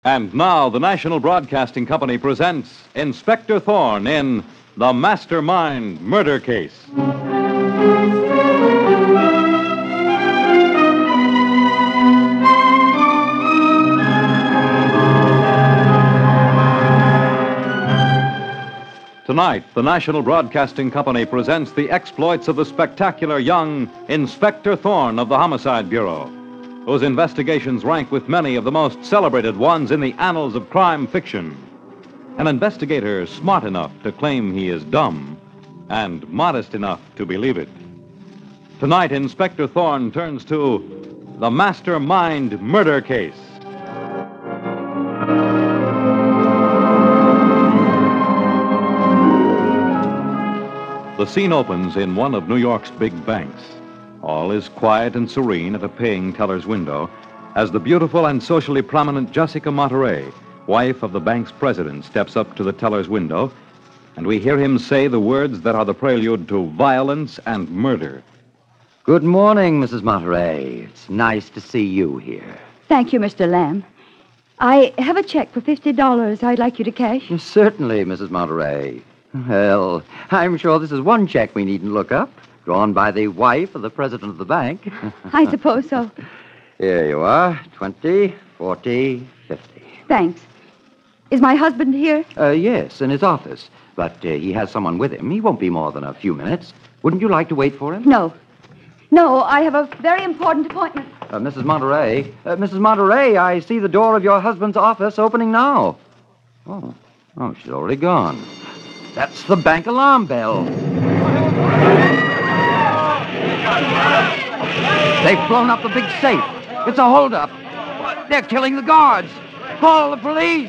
And now the National Broadcasting Company presents Inspector Thorne in The Mastermind Murder Case. Tonight, the National Broadcasting Company presents the exploits of the spectacular young Inspector Thorne of the Homicide Bureau, whose investigations rank with many of the most celebrated ones in the annals of crime fiction. An investigator smart enough to claim he is dumb and modest enough to believe it. Tonight, Inspector Thorne turns to The Mastermind Murder Case. The scene opens in one of New York's big banks. All is quiet and serene at a paying teller's window as the beautiful and socially prominent Jessica Monterey, wife of the bank's president, steps up to the teller's window, and we hear him say the words that are the prelude to violence and murder. Good morning, Mrs. Monterey. It's nice to see you here. Thank you, Mr. Lamb. I have a check for $50 I'd like you to cash. Certainly, Mrs. Monterey. Well, I'm sure this is one check we needn't look up, drawn by the wife of the president of the bank. I suppose so. Here you are, 20, 40, 50. Thanks. Is my husband here? Yes, in his office. But he has someone with him. He won't be more than a few minutes. Wouldn't you like to wait for him? No. No, I have a very important appointment. Mrs. Monterey, I see the door of your husband's office opening now. Oh, she's already gone. That's the bank alarm bell. They've blown up the big safe. It's a holdup. They're killing the guards. Call the police.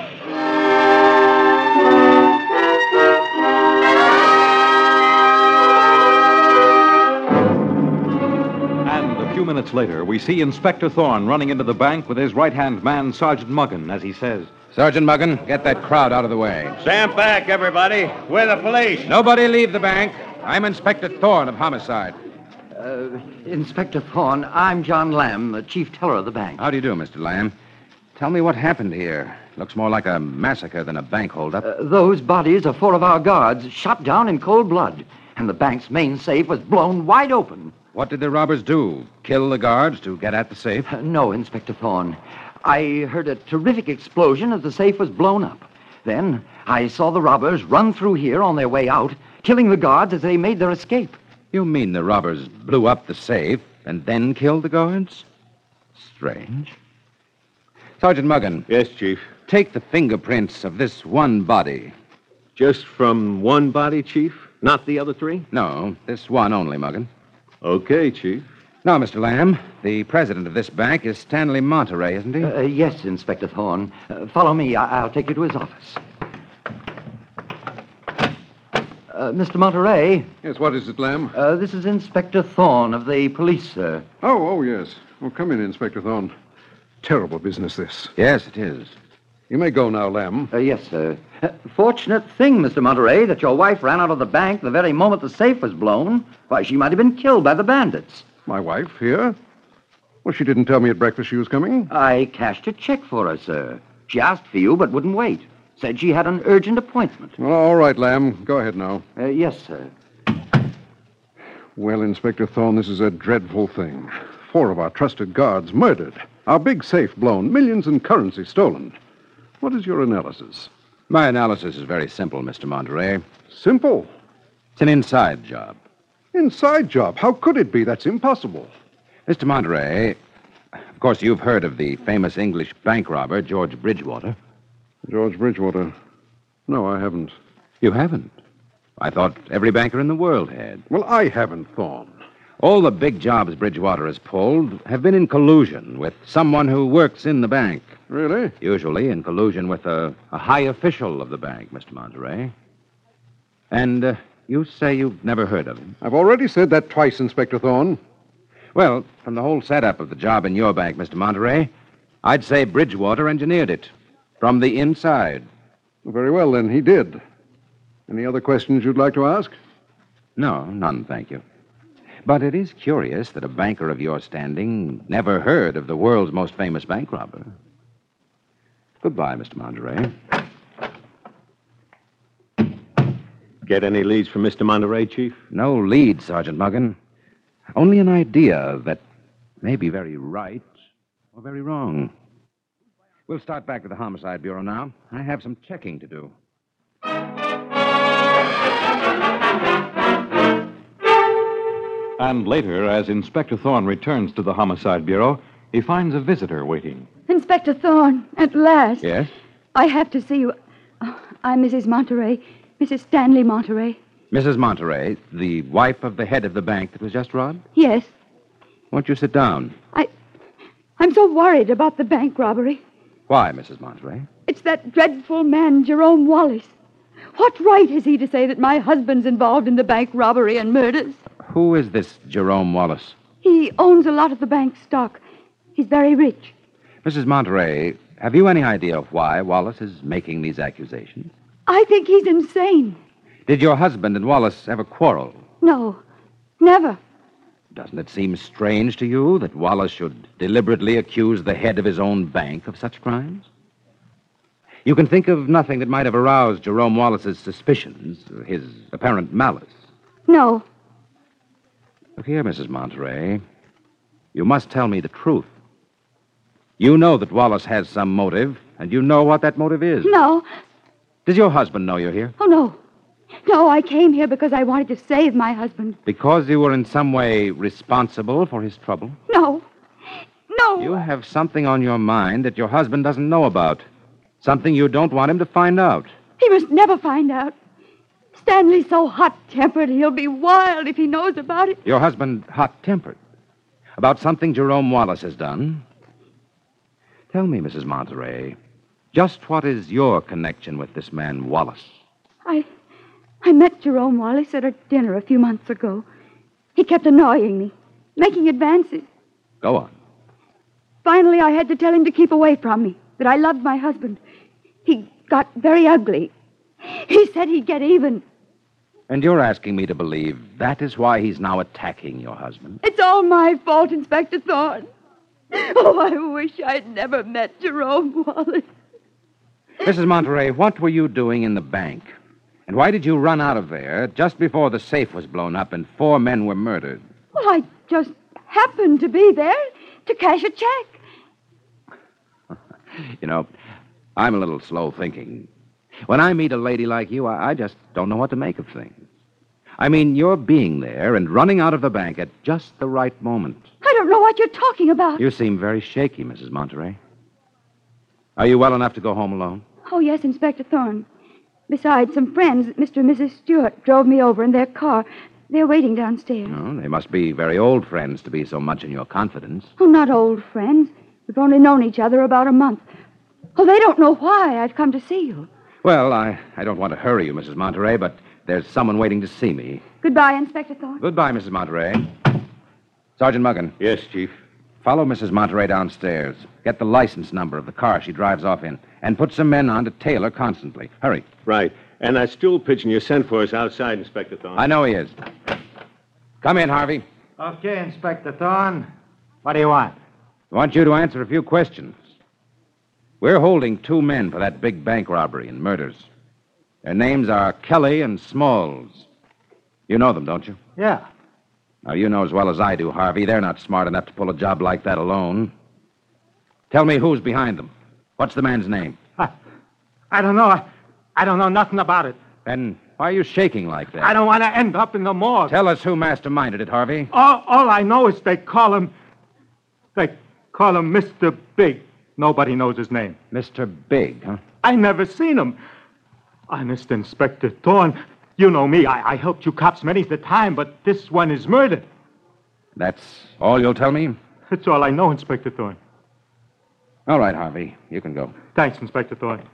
And a few minutes later, we see Inspector Thorne running into the bank with his right-hand man, Sergeant Muggan, as he says, Sergeant Muggan, get that crowd out of the way. Stand back, everybody. We're the police. Nobody leave the bank. I'm Inspector Thorne of Homicide. Inspector Thorne, I'm John Lamb, the chief teller of the bank. How do you do, Mr. Lamb? Tell me what happened here. Looks more like a massacre than a bank holdup. Those bodies are 4 of our guards shot down in cold blood, and the bank's main safe was blown wide open. What did the robbers do? Kill the guards to get at the safe? No, Inspector Thorne. I heard a terrific explosion as the safe was blown up. Then I saw the robbers run through here on their way out, killing the guards as they made their escape. You mean the robbers blew up the safe and then killed the guards? Strange. Sergeant Muggan. Yes, Chief. Take the fingerprints of this one body. Just from one body, Chief? Not the other 3? No, this one only, Muggan. Okay, Chief. Now, Mr. Lamb, the president of this bank is Stanley Monterey, isn't he? Yes, Inspector Thorne. Follow me. I'll take you to his office. Mr. Monterey. Yes, what is it, Lamb? This is Inspector Thorne of the police, sir. Oh, yes. Well, come in, Inspector Thorne. Terrible business, this. Yes, it is. You may go now, Lamb. Yes, sir. Fortunate thing, Mr. Monterey, that your wife ran out of the bank the very moment the safe was blown. Why, she might have been killed by the bandits. My wife here? Well, she didn't tell me at breakfast she was coming. I cashed a check for her, sir. She asked for you, but wouldn't wait. Said she had an urgent appointment. Well, all right, Lamb. Go ahead now. Yes, sir. Well, Inspector Thorne, this is a dreadful thing. 4 of our trusted guards murdered. Our big safe blown. Millions in currency stolen. What is your analysis? My analysis is very simple, Mr. Monterey. Simple. It's an inside job. Inside job? How could it be? That's impossible. Mr. Monterey, of course, you've heard of the famous English bank robber, George Bridgewater. George Bridgewater? No, I haven't. You haven't? I thought every banker in the world had. Well, I haven't, Thorne. All the big jobs Bridgewater has pulled have been in collusion with someone who works in the bank. Really? Usually in collusion with a high official of the bank, Mr. Monterey. And you say you've never heard of him? I've already said that twice, Inspector Thorne. Well, from the whole setup of the job in your bank, Mr. Monterey, I'd say Bridgewater engineered it. From the inside. Very well, then. He did. Any other questions you'd like to ask? No, none, thank you. But it is curious that a banker of your standing never heard of the world's most famous bank robber. Goodbye, Mr. Monterey. Get any leads from Mr. Monterey, Chief? No lead, Sergeant Muggan. Only an idea that may be very right or very wrong. We'll start back to the Homicide Bureau now. I have some checking to do. And later, as Inspector Thorne returns to the Homicide Bureau, he finds a visitor waiting. Inspector Thorne, at last. Yes? I have to see you. Oh, I'm Mrs. Monterey, Mrs. Stanley Monterey. Mrs. Monterey, the wife of the head of the bank that was just robbed? Yes. Won't you sit down? I'm so worried about the bank robbery. Why, Mrs. Monterey? It's that dreadful man, Jerome Wallace. What right has he to say that my husband's involved in the bank robbery and murders? Who is this Jerome Wallace? He owns a lot of the bank's stock. He's very rich. Mrs. Monterey, have you any idea of why Wallace is making these accusations? I think he's insane. Did your husband and Wallace ever quarrel? No, never. Doesn't it seem strange to you that Wallace should deliberately accuse the head of his own bank of such crimes? You can think of nothing that might have aroused Jerome Wallace's suspicions, his apparent malice. No. Look here, Mrs. Monterey. You must tell me the truth. You know that Wallace has some motive, and you know what that motive is. No. Does your husband know you're here? Oh, no. No, I came here because I wanted to save my husband. Because you were in some way responsible for his trouble? No. No. You have something on your mind that your husband doesn't know about. Something you don't want him to find out. He must never find out. Stanley's so hot-tempered, he'll be wild if he knows about it. Your husband hot-tempered? About something Jerome Wallace has done? Tell me, Mrs. Monterey, just what is your connection with this man, Wallace? I met Jerome Wallace at a dinner a few months ago. He kept annoying me, making advances. Go on. Finally, I had to tell him to keep away from me, that I loved my husband. He got very ugly. He said he'd get even. And you're asking me to believe that is why he's now attacking your husband? It's all my fault, Inspector Thorne. Oh, I wish I'd never met Jerome Wallace. Mrs. Monterey, what were you doing in the bank? And why did you run out of there just before the safe was blown up and 4 men were murdered? Well, I just happened to be there to cash a check. You know, I'm a little slow thinking. When I meet a lady like you, I just don't know what to make of things. I mean, you're being there and running out of the bank at just the right moment. I don't know what you're talking about. You seem very shaky, Mrs. Monterey. Are you well enough to go home alone? Oh, yes, Inspector Thorne. Besides, some friends, Mr. and Mrs. Stewart, drove me over in their car. They're waiting downstairs. Oh, they must be very old friends to be so much in your confidence. Oh, not old friends. We've only known each other about a month. Oh, they don't know why I've come to see you. Well, I don't want to hurry you, Mrs. Monterey, but there's someone waiting to see me. Goodbye, Inspector Thorne. Goodbye, Mrs. Monterey. Sergeant Muggan. Yes, Chief. Follow Mrs. Monterey downstairs. Get the license number of the car she drives off in. And put some men on to tail her constantly. Hurry. Right. And that stool pigeon you sent for us outside, Inspector Thorne. I know he is. Come in, Harvey. Okay, Inspector Thorne. What do you want? I want you to answer a few questions. We're holding 2 men for that big bank robbery and murders. Their names are Kelly and Smalls. You know them, don't you? Yeah. Now, you know as well as I do, Harvey, they're not smart enough to pull a job like that alone. Tell me who's behind them. What's the man's name? I don't know. I don't know nothing about it. Then why are you shaking like that? I don't want to end up in the morgue. Tell us who masterminded it, Harvey. All I know is they call him Mr. Big. Nobody knows his name. Mr. Big, huh? I never seen him. Honest, Inspector Thorne, you know me. I helped you cops many's the time, but this one is murdered. That's all you'll tell me? That's all I know, Inspector Thorne. All right, Harvey. You can go. Thanks, Inspector Thorne.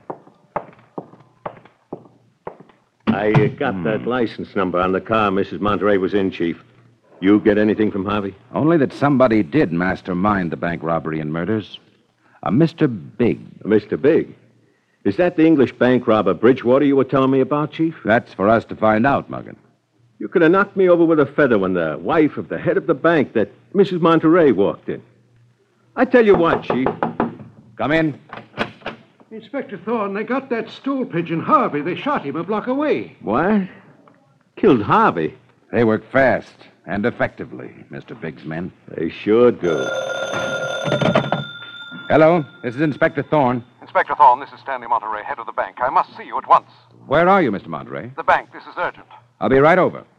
I got that license number on the car Mrs. Monterey was in, Chief. You get anything from Harvey? Only that somebody did mastermind the bank robbery and murders. A Mr. Big. Mr. Big? Is that the English bank robber Bridgewater you were telling me about, Chief? That's for us to find out, Muggan. You could have knocked me over with a feather when the wife of the head of the bank that Mrs. Monterey walked in. I tell you what, Chief. Come in. Inspector Thorne, they got that stool pigeon, Harvey. They shot him a block away. What? Killed Harvey? They work fast and effectively, Mr. Biggs' men. They sure do. Hello, this is Inspector Thorne. Inspector Thorne, this is Stanley Monterey, head of the bank. I must see you at once. Where are you, Mr. Monterey? The bank, this is urgent. I'll be right over.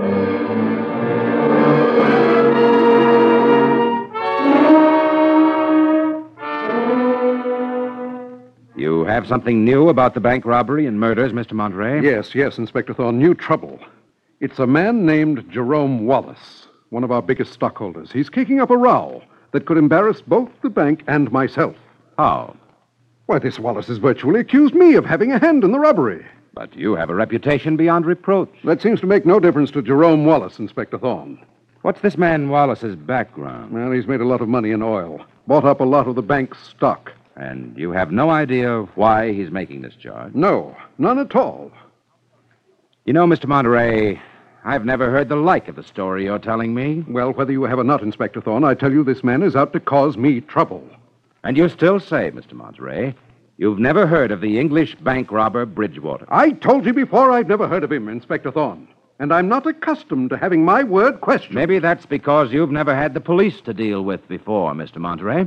You have something new about the bank robbery and murders, Mr. Monterey? Yes, Inspector Thorne. New trouble. It's a man named Jerome Wallace, one of our biggest stockholders. He's kicking up a row that could embarrass both the bank and myself. How? Why, this Wallace has virtually accused me of having a hand in the robbery. But you have a reputation beyond reproach. That seems to make no difference to Jerome Wallace, Inspector Thorne. What's this man Wallace's background? Well, he's made a lot of money in oil, bought up a lot of the bank's stock. And you have no idea why he's making this charge? No, none at all. You know, Mr. Monterey, I've never heard the like of the story you're telling me. Well, whether you have or not, Inspector Thorne, I tell you this man is out to cause me trouble. And you still say, Mr. Monterey, you've never heard of the English bank robber Bridgewater. I told you before I've never heard of him, Inspector Thorne. And I'm not accustomed to having my word questioned. Maybe that's because you've never had the police to deal with before, Mr. Monterey.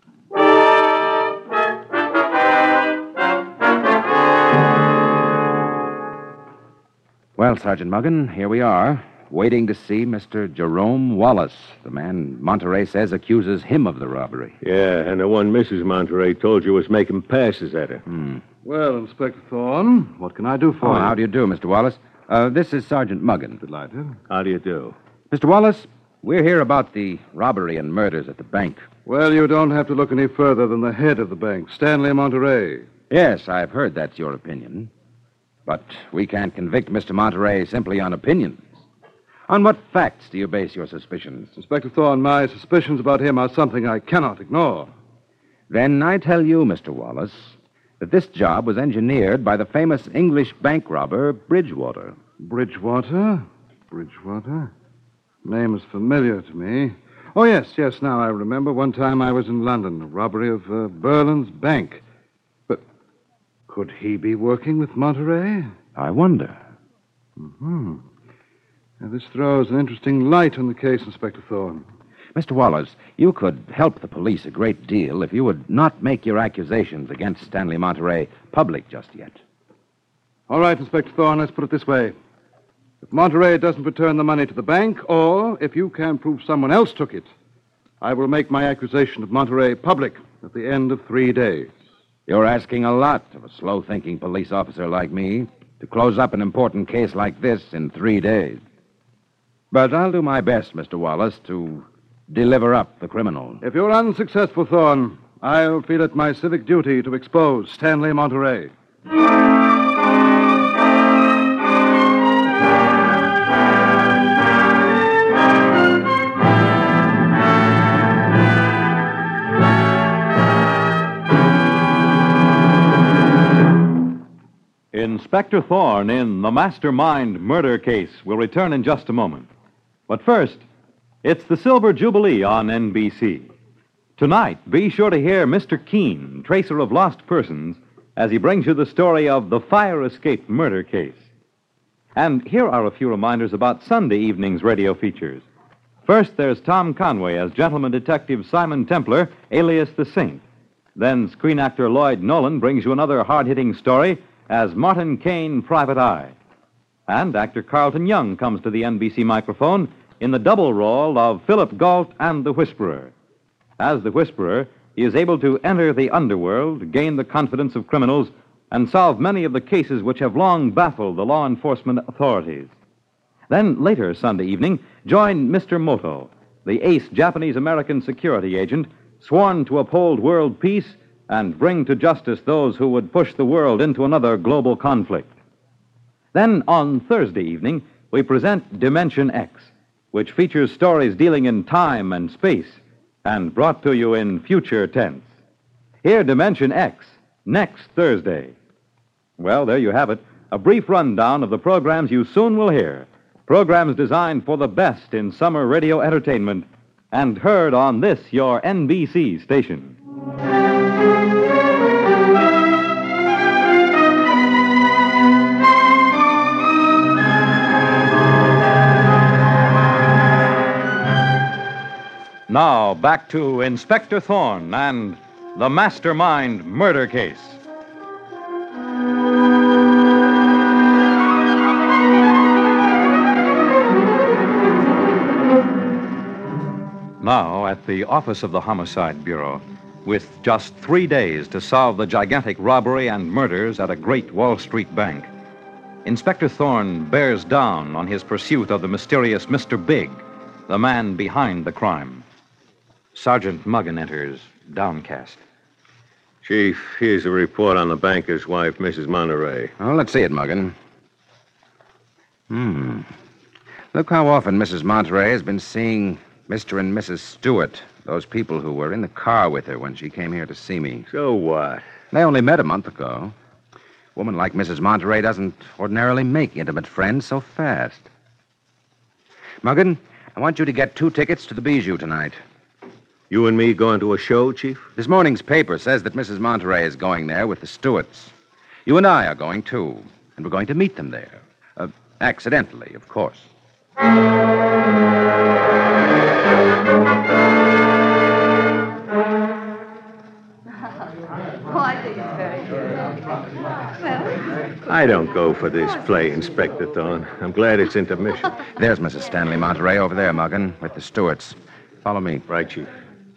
Well, Sergeant Muggan, here we are, waiting to see Mr. Jerome Wallace, the man Monterey says accuses him of the robbery. Yeah, and the one Mrs. Monterey told you was making passes at her. Well, Inspector Thorne, what can I do for you? How do you do, Mr. Wallace? This is Sergeant Muggan. Delighted. How do you do? Mr. Wallace, we're here about the robbery and murders at the bank. Well, you don't have to look any further than the head of the bank, Stanley Monterey. Yes, I've heard that's your opinion. But we can't convict Mr. Monterey simply on opinions. On what facts do you base your suspicions? Inspector Thorne, my suspicions about him are something I cannot ignore. Then I tell you, Mr. Wallace, that this job was engineered by the famous English bank robber, Bridgewater. Bridgewater? Bridgewater? Name is familiar to me. Oh, yes, now I remember. One time I was in London, a robbery of Berlin's bank. But could he be working with Monterey? I wonder. Now, this throws an interesting light on the case, Inspector Thorne. Mr. Wallace, you could help the police a great deal if you would not make your accusations against Stanley Monterey public just yet. All right, Inspector Thorne, let's put it this way. If Monterey doesn't return the money to the bank, or if you can prove someone else took it, I will make my accusation of Monterey public at the end of 3 days. You're asking a lot of a slow-thinking police officer like me to close up an important case like this in 3 days. But I'll do my best, Mr. Wallace, to deliver up the criminal. If you're unsuccessful, Thorne, I'll feel it my civic duty to expose Stanley Monterey. Inspector Thorne in The Mastermind Murder Case will return in just a moment. But first, it's the Silver Jubilee on NBC. Tonight, be sure to hear Mr. Keene, tracer of lost persons, as he brings you the story of the fire escape murder case. And here are a few reminders about Sunday evening's radio features. First, there's Tom Conway as gentleman detective Simon Templar, alias the Saint. Then screen actor Lloyd Nolan brings you another hard-hitting story as Martin Kane, Private Eye. And actor Carlton Young comes to the NBC microphone in the double role of Philip Galt and the Whisperer. As the Whisperer, he is able to enter the underworld, gain the confidence of criminals, and solve many of the cases which have long baffled the law enforcement authorities. Then, later Sunday evening, join Mr. Moto, the ace Japanese-American security agent, sworn to uphold world peace and bring to justice those who would push the world into another global conflict. Then, on Thursday evening, we present Dimension X, which features stories dealing in time and space, and brought to you in future tense. Hear Dimension X next Thursday. Well, there you have it, a brief rundown of the programs you soon will hear. Programs designed for the best in summer radio entertainment and heard on this, your NBC station. Now, back to Inspector Thorne and the Mastermind Murder Case. Now, at the office of the Homicide Bureau, with just 3 days to solve the gigantic robbery and murders at a great Wall Street bank, Inspector Thorne bears down on his pursuit of the mysterious Mr. Big, the man behind the crime. Sergeant Muggan enters, downcast. Chief, here's a report on the banker's wife, Mrs. Monterey. Well, let's see it, Muggan. Look how often Mrs. Monterey has been seeing Mr. and Mrs. Stewart, those people who were in the car with her when she came here to see me. So what? They only met a month ago. A woman like Mrs. Monterey doesn't ordinarily make intimate friends so fast. Muggan, I want you to get 2 tickets to the Bijou tonight. You and me going to a show, Chief? This morning's paper says that Mrs. Monterey is going there with the Stewarts. You and I are going, too, and we're going to meet them there. Accidentally, of course. I think it's very good. Well, I don't go for this play, Inspector Thorne. I'm glad it's intermission. There's Mrs. Stanley Monterey over there, Muggan, with the Stewarts. Follow me. Right, Chief.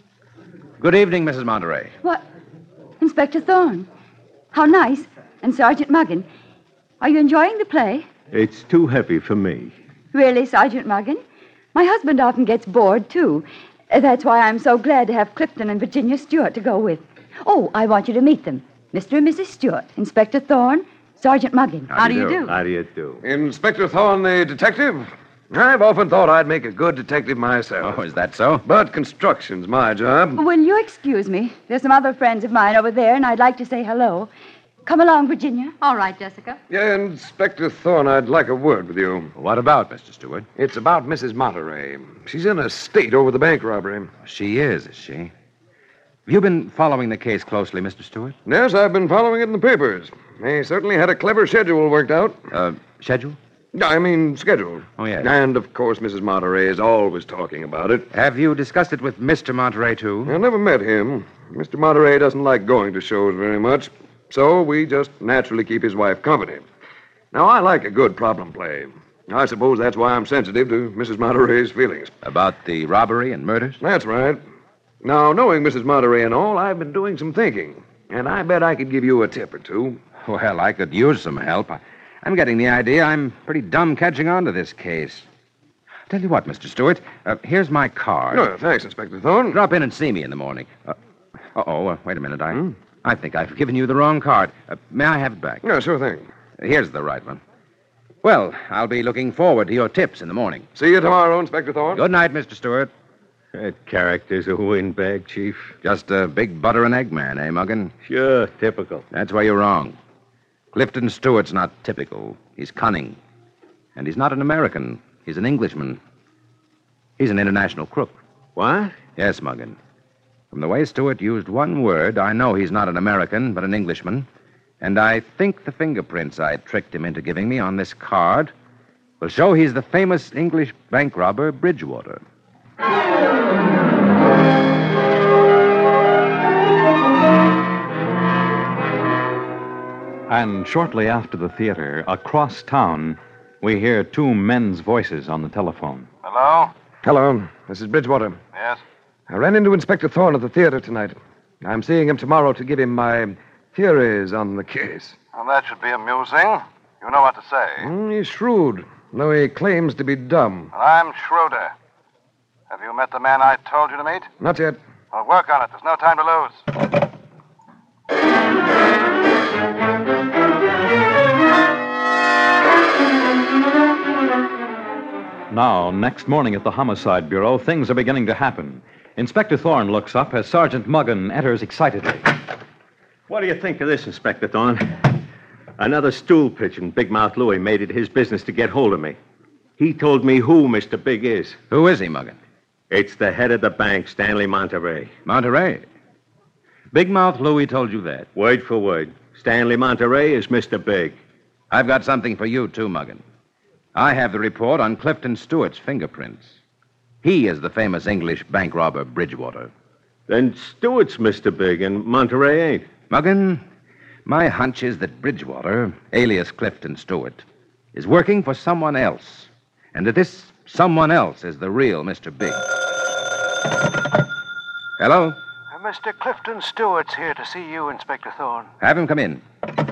Good evening, Mrs. Monterey. what? Inspector Thorne. How nice. And Sergeant Muggan. Are you enjoying the play? It's too heavy for me. Really, Sergeant Muggan? My husband often gets bored, too. That's why I'm so glad to have Clifton and Virginia Stewart to go with. Oh, I want you to meet them. Mr. and Mrs. Stewart, Inspector Thorne, Sergeant Muggan. How do you do? How do you do? Inspector Thorne, the detective? I've often thought I'd make a good detective myself. Oh, is that so? But construction's my job. Will you excuse me? There's some other friends of mine over there, and I'd like to say hello. Come along, Virginia. All right, Jessica. Yeah, Inspector Thorne, I'd like a word with you. What about, Mr. Stewart? It's about Mrs. Monterey. She's in a state over the bank robbery. She is she? Have you been following the case closely, Mr. Stewart? Yes, I've been following it in the papers. They certainly had a clever schedule worked out. Schedule? I mean, schedule. Oh, yes. And, of course, Mrs. Monterey is always talking about it. Have you discussed it with Mr. Monterey, too? I never met him. Mr. Monterey doesn't like going to shows very much, so we just naturally keep his wife company. Now, I like a good problem play. I suppose that's why I'm sensitive to Mrs. Monterey's feelings. About the robbery and murders? That's right. Now, knowing Mrs. Monterey and all, I've been doing some thinking, and I bet I could give you a tip or two. Well, I could use some help. I'm getting the idea I'm pretty dumb catching on to this case. Tell you what, Mr. Stewart, here's my card. No, thanks, Inspector Thorne. Drop in and see me in the morning. Wait a minute. I think I've given you the wrong card. May I have it back? No, sure thing. Here's the right one. Well, I'll be looking forward to your tips in the morning. See you tomorrow, Inspector Thorne. Good night, Mr. Stewart. That character's a windbag, Chief. Just a big butter and egg man, eh, Muggan? Sure, typical. That's where you're wrong. Clifton Stewart's not typical. He's cunning. And he's not an American. He's an Englishman. He's an international crook. What? Yes, Muggan. From the way Stewart used one word, I know he's not an American, but an Englishman. And I think the fingerprints I tricked him into giving me on this card will show he's the famous English bank robber, Bridgewater. And shortly after the theater, across town, we hear 2 men's voices on the telephone. Hello? Hello, this is Bridgewater. Yes? I ran into Inspector Thorne at the theater tonight. I'm seeing him tomorrow to give him my theories on the case. Well, that should be amusing. You know what to say. He's shrewd, though he claims to be dumb. I'm Schroeder. Have you met the man I told you to meet? Not yet. Well, work on it. There's no time to lose. Now, next morning at the Homicide Bureau, things are beginning to happen. Inspector Thorne looks up as Sergeant Muggan enters excitedly. What do you think of this, Inspector Thorne? Another stool pigeon, Big Mouth Louie, made it his business to get hold of me. He told me who Mr. Big is. Who is he, Muggan? It's the head of the bank, Stanley Monterey. Monterey. Big Mouth Louie told you that. Word for word. Stanley Monterey is Mr. Big. I've got something for you, too, Muggan. I have the report on Clifton Stewart's fingerprints. He is the famous English bank robber, Bridgewater. Then Stewart's Mr. Big and Monterey ain't. Muggin, my hunch is that Bridgewater, alias Clifton Stewart, is working for someone else, and that this someone else is the real Mr. Big. Hello? Mr. Clifton Stewart's here to see you, Inspector Thorne. Have him come in.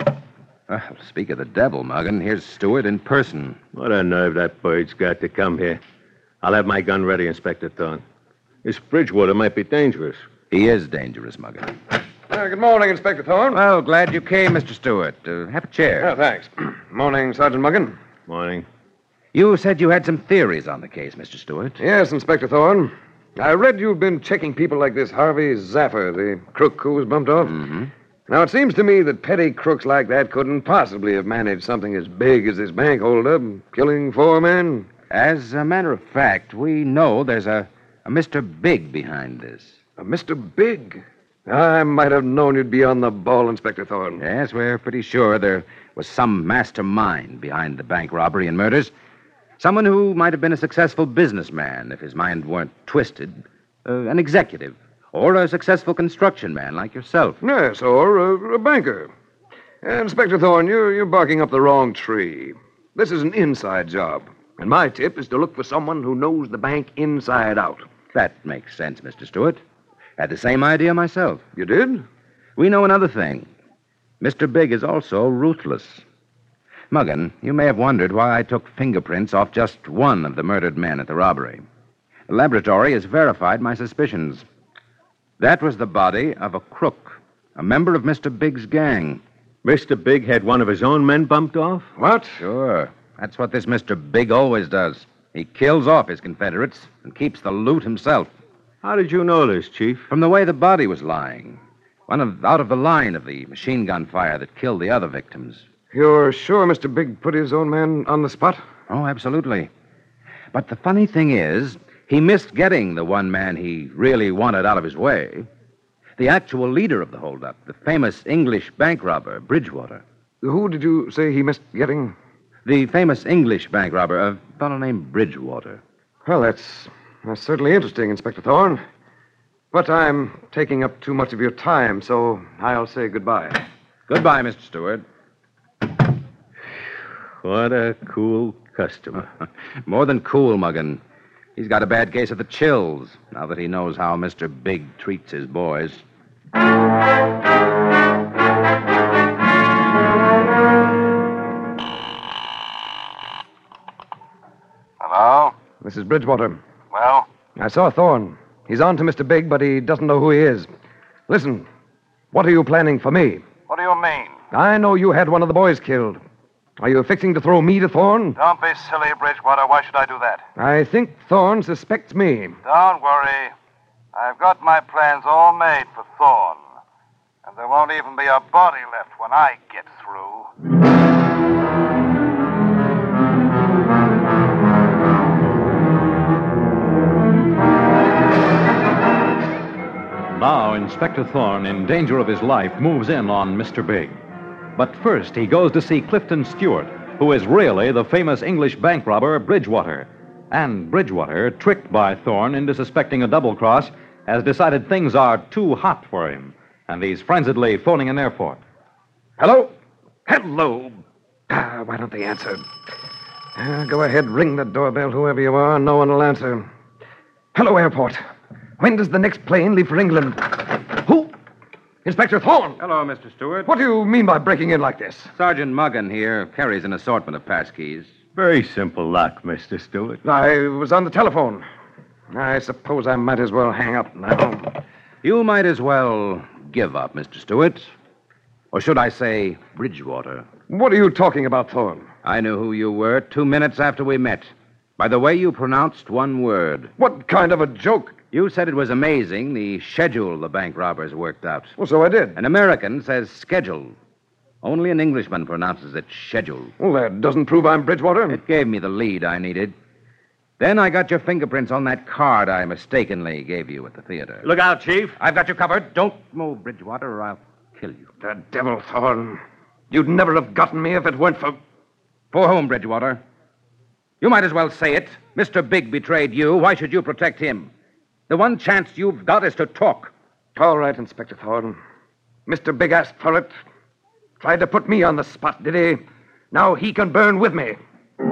Well, speak of the devil, Muggin, here's Stewart in person. What a nerve that bird's got to come here. I'll have my gun ready, Inspector Thorne. This Bridgewater might be dangerous. He is dangerous, Muggin. Good morning, Inspector Thorne. Well, glad you came, Mr. Stewart. Have a chair. Oh, thanks. Morning, Sergeant Muggin. Morning. You said you had some theories on the case, Mr. Stewart. Yes, Inspector Thorne. I read you've been checking people like this Harvey Zaffer, the crook who was bumped off. Mm-hmm. Now, it seems to me that petty crooks like that couldn't possibly have managed something as big as this bank holdup, killing 4 men. As a matter of fact, we know there's a Mr. Big behind this. Mr. Big? I might have known you'd be on the ball, Inspector Thorne. Yes, we're pretty sure there was some mastermind behind the bank robbery and murders. Someone who might have been a successful businessman if his mind weren't twisted. An executive. Or a successful construction man like yourself. Yes, or a banker. Inspector Thorne, you're barking up the wrong tree. This is an inside job. And my tip is to look for someone who knows the bank inside out. That makes sense, Mr. Stewart. Had the same idea myself. You did? We know another thing. Mr. Big is also ruthless. Muggin, you may have wondered why I took fingerprints off just one of the murdered men at the robbery. The laboratory has verified my suspicions. That was the body of a crook, a member of Mr. Big's gang. Mr. Big had one of his own men bumped off? What? Sure. That's what this Mr. Big always does. He kills off his Confederates and keeps the loot himself. How did you know this, Chief? From the way the body was lying. Out of the line of the machine gun fire that killed the other victims. You're sure Mr. Big put his own man on the spot? Oh, absolutely. But the funny thing is, he missed getting the one man he really wanted out of his way. The actual leader of the holdup, the famous English bank robber, Bridgewater. Who did you say he missed getting? The famous English bank robber, a fellow named Bridgewater. Well, that's certainly interesting, Inspector Thorne. But I'm taking up too much of your time, so I'll say goodbye. Goodbye, Mr. Stewart. What a cool customer. More than cool, Muggin. He's got a bad case of the chills, now that he knows how Mr. Big treats his boys. Hello? This is Bridgewater. Well? I saw Thorne. He's on to Mr. Big, but he doesn't know who he is. Listen, what are you planning for me? What do you mean? I know you had one of the boys killed. Are you fixing to throw me to Thorne? Don't be silly, Bridgewater. Why should I do that? I think Thorne suspects me. Don't worry. I've got my plans all made for Thorne. And there won't even be a body left when I get through. Now, Inspector Thorne, in danger of his life, moves in on Mr. Big. But first, he goes to see Clifton Stewart, who is really the famous English bank robber, Bridgewater. And Bridgewater, tricked by Thorne into suspecting a double cross, has decided things are too hot for him, and he's frenziedly phoning an airport. Hello? Hello? Why don't they answer? Go ahead, ring the doorbell, whoever you are. No one will answer. Hello, airport. When does the next plane leave for England? Who? Inspector Thorne. Hello, Mr. Stewart. What do you mean by breaking in like this? Sergeant Muggin here carries an assortment of passkeys. Very simple lock, Mr. Stewart. I was on the telephone. I suppose I might as well hang up now. You might as well give up, Mr. Stewart. Or should I say, Bridgewater. What are you talking about, Thorne? I knew who you were 2 minutes after we met. By the way you pronounced one word. What kind of a joke? You said it was amazing, the schedule the bank robbers worked out. Well, so I did. An American says schedule. Only an Englishman pronounces it schedule. Well, that doesn't prove I'm Bridgewater. It gave me the lead I needed. Then I got your fingerprints on that card I mistakenly gave you at the theater. Look out, Chief. I've got you covered. Don't move, Bridgewater, or I'll kill you. The devil, Thorne. You'd never have gotten me if it weren't for... For whom, Bridgewater? You might as well say it. Mr. Big betrayed you. Why should you protect him? The one chance you've got is to talk. All right, Inspector Thorne. Mr. Big asked for it. Tried to put me on the spot, did he? Now he can burn with me.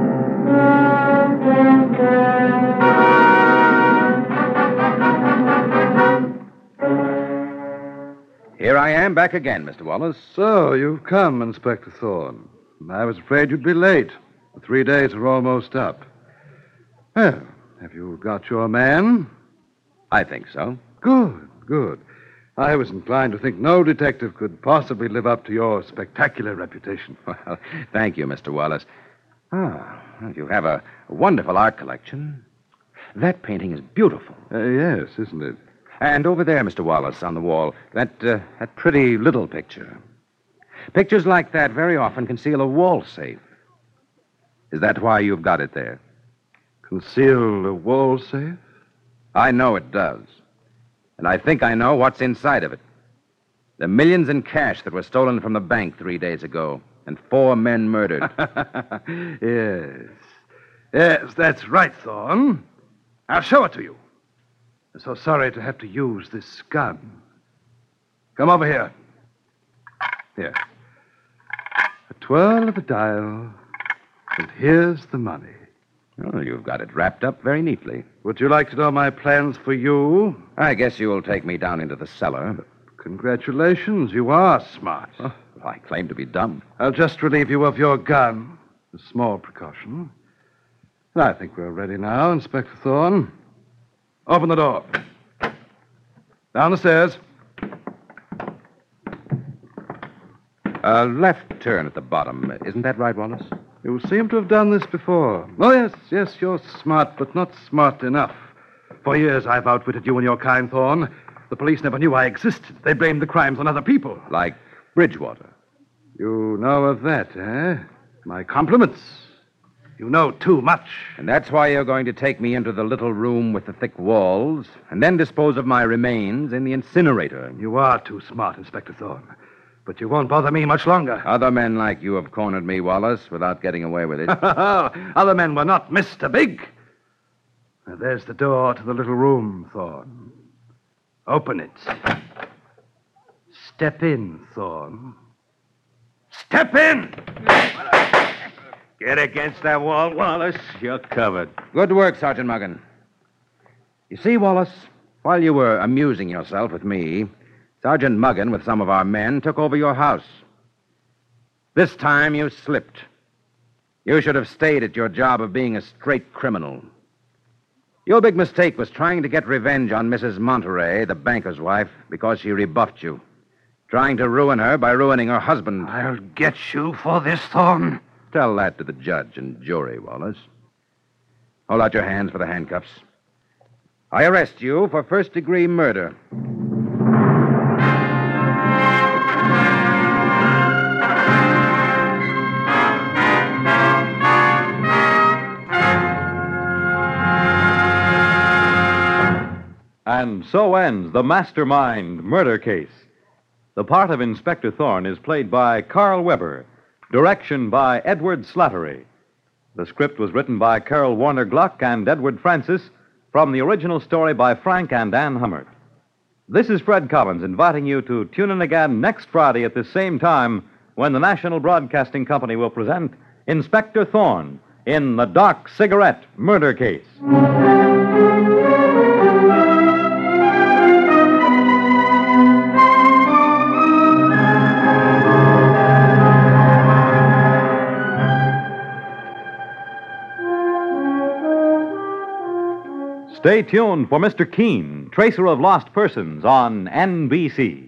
Here I am back again, Mr. Wallace. So, you've come, Inspector Thorne. I was afraid you'd be late. The 3 days are almost up. Well, have you got your man? I think so. Good, good. I was inclined to think no detective could possibly live up to your spectacular reputation. Well, thank you, Mr. Wallace. Ah, well, you have a wonderful art collection. That painting is beautiful. Yes, isn't it? And over there, Mr. Wallace, on the wall, that pretty little picture. Pictures like that very often conceal a wall safe. Is that why you've got it there? Conceal a wall safe? I know it does. And I think I know what's inside of it. The millions in cash that were stolen from the bank 3 days ago, and 4 men murdered. Yes. Yes, that's right, Thorne. I'll show it to you. I'm so sorry to have to use this gun. Come over here. Here. A twirl of the dial, and here's the money. Oh, you've got it wrapped up very neatly. Would you like to know my plans for you? I guess you'll take me down into the cellar. Congratulations, you are smart. Oh, I claim to be dumb. I'll just relieve you of your gun. A small precaution. I think we're ready now, Inspector Thorne. Open the door. Down the stairs. Left turn at the bottom. Isn't that right, Wallace? You seem to have done this before. Oh, yes, you're smart, but not smart enough. For years I've outwitted you and your kind, Thorne. The police never knew I existed. They blamed the crimes on other people. Like Bridgewater. You know of that, eh? My compliments. You know too much. And that's why you're going to take me into the little room with the thick walls, and then dispose of my remains in the incinerator. You are too smart, Inspector Thorne. But you won't bother me much longer. Other men like you have cornered me, Wallace, without getting away with it. Other men were not Mr. Big. Now, there's the door to the little room, Thorne. Open it. Step in, Thorne. Step in! Get against that wall, Wallace. You're covered. Good work, Sergeant Muggan. You see, Wallace, while you were amusing yourself with me, Sergeant Muggan, with some of our men, took over your house. This time you slipped. You should have stayed at your job of being a straight criminal. Your big mistake was trying to get revenge on Mrs. Monterey, the banker's wife, because she rebuffed you. Trying to ruin her by ruining her husband. I'll get you for this, Thorne. Tell that to the judge and jury, Wallace. Hold out your hands for the handcuffs. I arrest you for first-degree murder. And so ends the Mastermind murder case. The part of Inspector Thorne is played by Carl Weber. Direction by Edward Slattery. The script was written by Carol Warner Gluck and Edward Francis from the original story by Frank and Ann Hummert. This is Fred Collins inviting you to tune in again next Friday at the same time when the National Broadcasting Company will present Inspector Thorne in the Doc Cigarette murder case. Stay tuned for Mr. Keene, Tracer of Lost Persons on NBC.